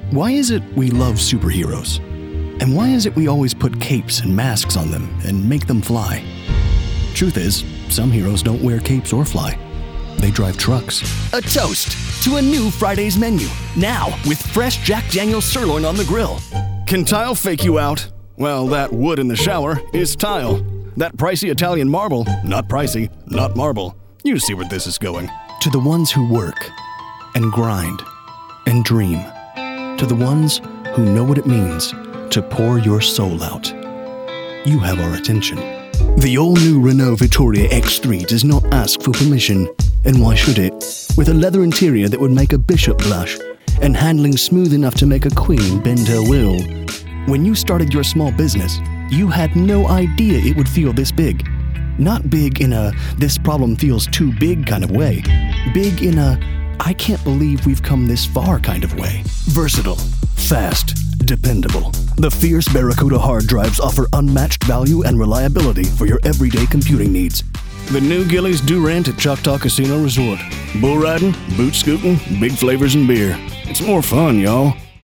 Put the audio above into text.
Why is it we love superheroes? And why is it we always put capes and masks on them and make them fly? Truth is, some heroes don't wear capes or fly. They drive trucks. A toast to a new Friday's menu. Now with fresh Jack Daniel's sirloin on the grill. Can tile fake you out? Well, that wood in the shower is tile. That pricey Italian marble, not pricey, not marble. You see where this is going. To the ones who work and grind and dream. To the ones who know what it means to pour your soul out. You have our attention. The all-new Renault Vittoria X3 does not ask for permission. And why should it? With a leather interior that would make a bishop blush and handling smooth enough to make a queen bend her will. When you started your small business, you had no idea it would feel this big. Not big in a this problem feels too big kind of way. Big in a I can't believe we've come this far kind of way. Versatile, fast, dependable. The fierce Barracuda hard drives offer unmatched value and reliability for your everyday computing needs. The new Gillies do rent at Choctaw Casino Resort. Bull riding, boot scooting, big flavors and beer. It's more fun, y'all.